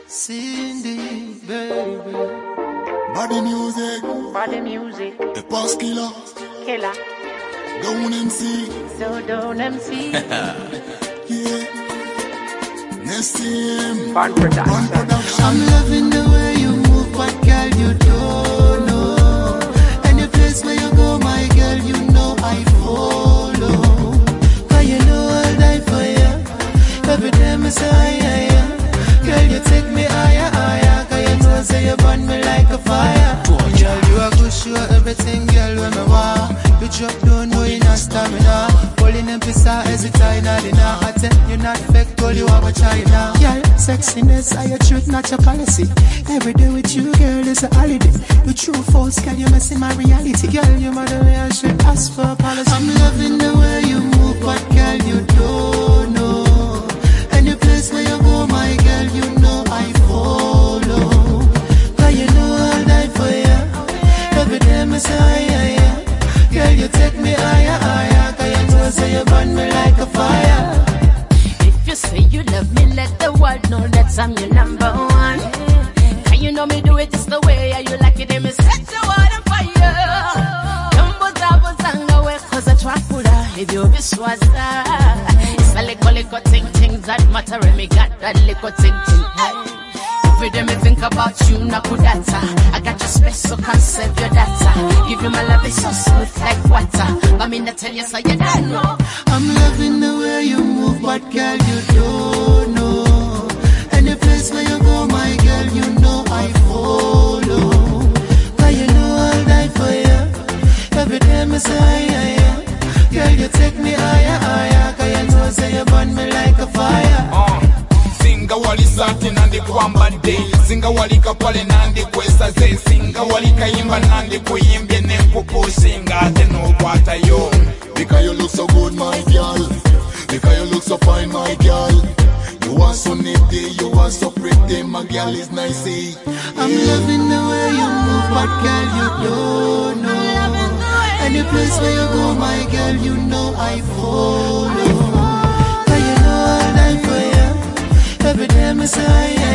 Cindy, baby. Body music. Body music. The Boss Killer. Killer. Don't MC. So don't MC. Yeah. Nestim. Fun production. I'm loving the way you move, but girl, you don't know. Any place where you go, my girl, you know I follow. Cause you know I'll die for you. Every time I say, yeah. Girl, you take me higher, higher. Cause you know say you burn me like a fire. Girl, you are good, you are everything, girl, when me want. You drop down, no, you not stamina. Holding them pizza, hesitate, not enough. I tell you not fake, girl, you have a China. Girl, sexiness, are your truth, not your policy. Every day with you, girl, is a holiday. You true false, girl, you messing my reality. Girl, you mother way, I should ask for apology. I'm loving the way you move, but girl, you don't know. Any place where you go, my girl, you know I follow. Cause you know I'll die for you. Every day I say, yeah. Girl, you take me higher, higher. Cause you know say you burn me like a fire. If you say you love me, let the world know that I'm your number one. Can you know me do it just the way you like it? Let me set the world on fire. Jumbo zabo zanga we cause a trapula. If you biswaza, it's a little ting that matter. And me got that little ting. Every day me think about you, nakudata. I got your space, so can't save your data. Give you my love, it's so smooth like water. But me not tell you so you don't know. I'm loving the way you move, but girl, you don't know. Any place where you go, my girl, you know I follow. Cause you know I'll die for you. Every day I say, yeah. Girl, you take me higher, higher. Cause you know say you burn me like a fire. Singa wali sati nandi kwamba day. Singa wali kapale nandi kwesa ze. Singa wali kaimba nandi kuimbye nempupu. Singa ate no kwata yo. Because you look so good, my girl. Because you look so fine, my girl. You are so nifty, you are so pretty, my girl is nice. I'm loving the way you move, but girl, you don't know. Any place where you go, my girl, you know I follow. Cause you know I'll die for you. Every day I say,